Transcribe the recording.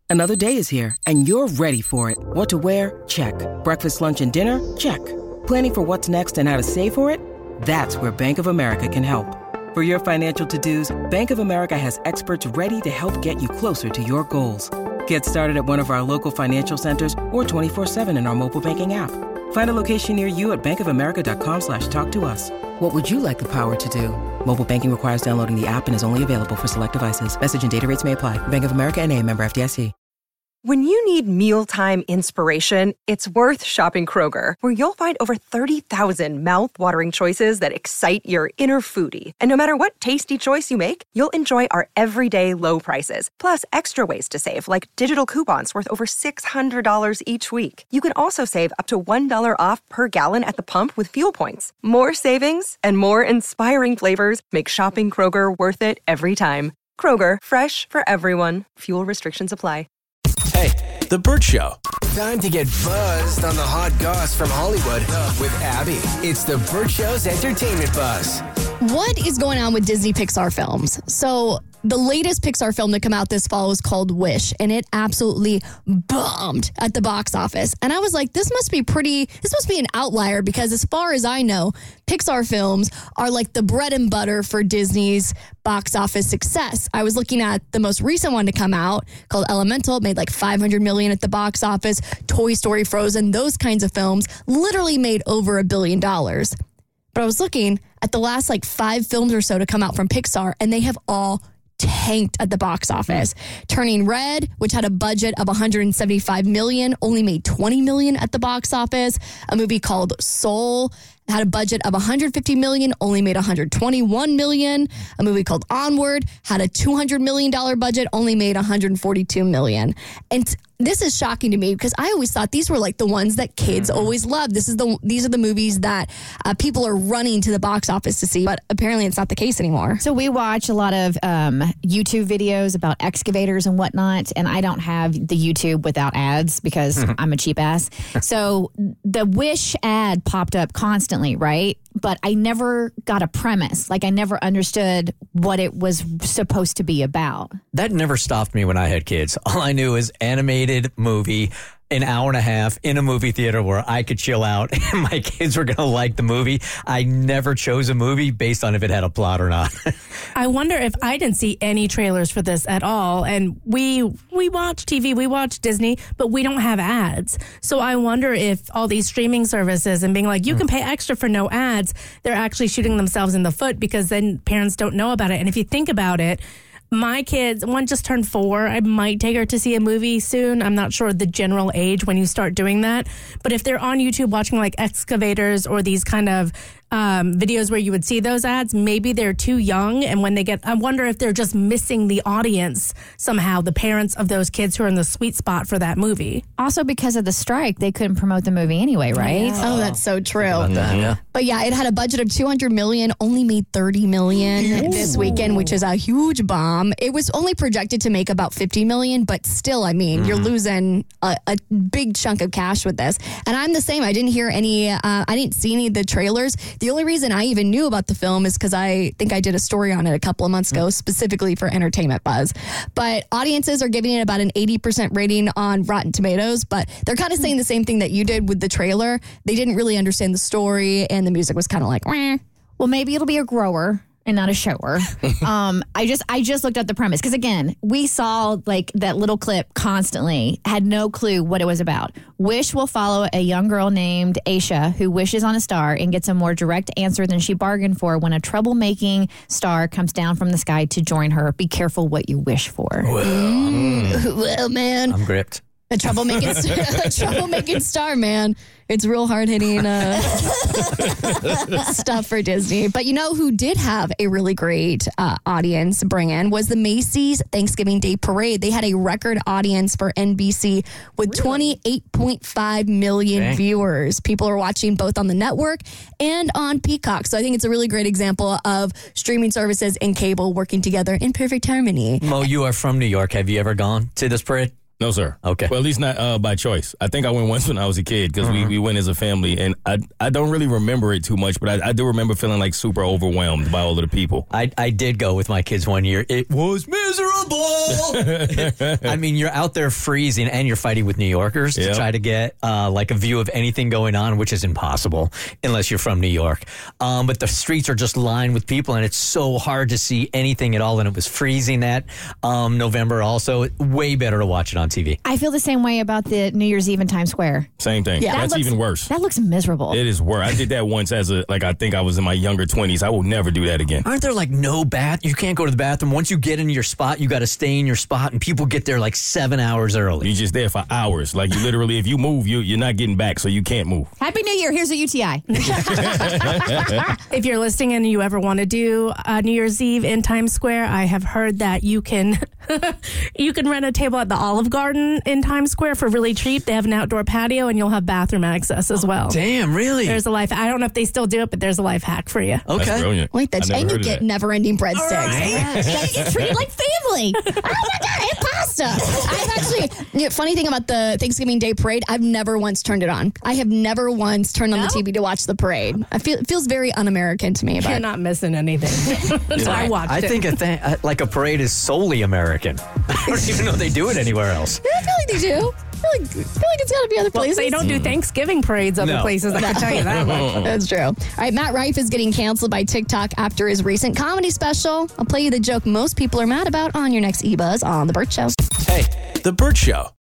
Another day is here, and you're ready for it. What to wear? Check. Breakfast, lunch, and dinner? Check. Planning for what's next and how to save for it? That's where Bank of America can help. For your financial to-dos, Bank of America has experts ready to help get you closer to your goals. Get started at one of our local financial centers or 24/7 in our mobile banking app. Find a location near you at bankofamerica.com/talktous. What would you like the power to do? Mobile banking requires downloading the app and is only available for select devices. Message and data rates may apply. Bank of America N.A., member FDIC. When you need mealtime inspiration, it's worth shopping Kroger, where you'll find over 30,000 mouth-watering choices that excite your inner foodie. And no matter what tasty choice you make, you'll enjoy our everyday low prices, plus extra ways to save, like digital coupons worth over $600 each week. You can also save up to $1 off per gallon at the pump with fuel points. More savings and more inspiring flavors make shopping Kroger worth it every time. Kroger, fresh for everyone. Fuel restrictions apply. Hey, The Burt Show. Time to get buzzed on the hot goss from Hollywood with Abby. It's The Burt Show's entertainment buzz. What is going on with Disney Pixar films? So the latest Pixar film that came out this fall was called Wish, and it absolutely bombed at the box office. And I was like, this must be an outlier, because as far as I know, Pixar films are like the bread and butter for Disney's box office success. I was looking at the most recent one to come out called Elemental. It made like $500 million at the box office. Toy Story, Frozen, those kinds of films literally made over $1 billion. But I was looking at the last like 5 films or so to come out from Pixar, and they have all tanked at the box office. Turning Red, which had a budget of $175 million, only made $20 million at the box office. A movie called Soul had a budget of $150 million, only made $121 million. A movie called Onward had a $200 million budget, only made $142 million. And this is shocking to me, because I always thought these were like the ones that kids always loved. These are the movies that people are running to the box office to see, but apparently it's not the case anymore. So we watch a lot of YouTube videos about excavators and whatnot, and I don't have the YouTube without ads because I'm a cheap ass. So the Wish ad popped up constantly, right? But I never got a premise. Like, I never understood what it was supposed to be about. That never stopped me when I had kids. All I knew is animated movie, an hour and a half in a movie theater where I could chill out and my kids were going to like the movie. I never chose a movie based on if it had a plot or not. I wonder if I didn't see any trailers for this at all. And we watch TV, we watch Disney, but we don't have ads. So I wonder if all these streaming services and being like, you can pay extra for no ads, they're actually shooting themselves in the foot, because then parents don't know about it. And if you think about it, my kids, one just turned 4. I might take her to see a movie soon. I'm not sure the general age when you start doing that. But if they're on YouTube watching like excavators or these kind of videos where you would see those ads, maybe they're too young. And when they get, I wonder if they're just missing the audience somehow, the parents of those kids who are in the sweet spot for that movie. Also, because of the strike, they couldn't promote the movie anyway, right? Yeah. Oh, that's so true. Yeah. But yeah, it had a budget of $200 million, only made $30 million this weekend, which is a huge bomb. It was only projected to make about $50 million, but still, I mean, you're losing a big chunk of cash with this. And I'm the same. I didn't hear any, I didn't see any of the trailers. The only reason I even knew about the film is because I think I did a story on it a couple of months ago, specifically for Entertainment Buzz. But audiences are giving it about an 80% rating on Rotten Tomatoes, but they're kind of saying the same thing that you did with the trailer. They didn't really understand the story, and the music was kind of like, Wah. Well, maybe it'll be a grower and not a shower. I just looked at the premise, because again, we saw like that little clip constantly, had no clue what it was about. Wish will follow a young girl named Aisha who wishes on a star and gets a more direct answer than she bargained for when a troublemaking star comes down from the sky to join her. Be careful what you wish for. Well, man. I'm gripped. A troublemaking star, man. It's real hard-hitting stuff for Disney. But you know who did have a really great audience bring in was the Macy's Thanksgiving Day Parade. They had a record audience for NBC with 28.5 million viewers. People are watching both on the network and on Peacock. So I think it's a really great example of streaming services and cable working together in perfect harmony. Mo, you are from New York. Have you ever gone to this parade? No, sir. Okay. Well, at least not by choice. I think I went once when I was a kid because we went as a family, and I don't really remember it too much, but I do remember feeling like super overwhelmed by all of the people. I did go with my kids one year. It was miserable. I mean, you're out there freezing and you're fighting with New Yorkers to try to get like a view of anything going on, which is impossible unless you're from New York. But the streets are just lined with people, and it's so hard to see anything at all. And it was freezing that November also. Way better to watch it on TV. I feel the same way about the New Year's Eve in Times Square. Same thing. Yeah. That's even worse. That looks miserable. It is worse. I did that once I think I was in my younger 20s. I will never do that again. Aren't there like no bath? You can't go to the bathroom. Once you get in your spot, you got to stay in your spot, and people get there like 7 hours early. You're just there for hours. Like you literally, if you move, you're not getting back, so you can't move. Happy New Year. Here's a UTI. If you're listening and you ever want to do New Year's Eve in Times Square, I have heard that you can rent a table at the Olive Garden in Times Square for really cheap. They have an outdoor patio, and you'll have bathroom access as well. Damn, really? There's a life. I don't know if they still do it, but there's a life hack for you. Okay. That's brilliant. Wait, and you get never-ending breadsticks. Yeah. You gotta get treated like family. Oh my God, and pasta. I've actually, funny thing about the Thanksgiving Day parade, I've never once turned it on. I have never once turned on the TV to watch the parade. It feels very un-American to me. But You're not missing anything. So I watched it. I think like a parade is solely American. I don't even know they do it anywhere else. I feel like they do. I feel like it's got to be other places. They don't do Thanksgiving parades other places. I can tell you that much. That's true. All right, Matt Rife is getting canceled by TikTok after his recent comedy special. I'll play you the joke most people are mad about on your next eBuzz on The Burt Show. Hey, The Burt Show.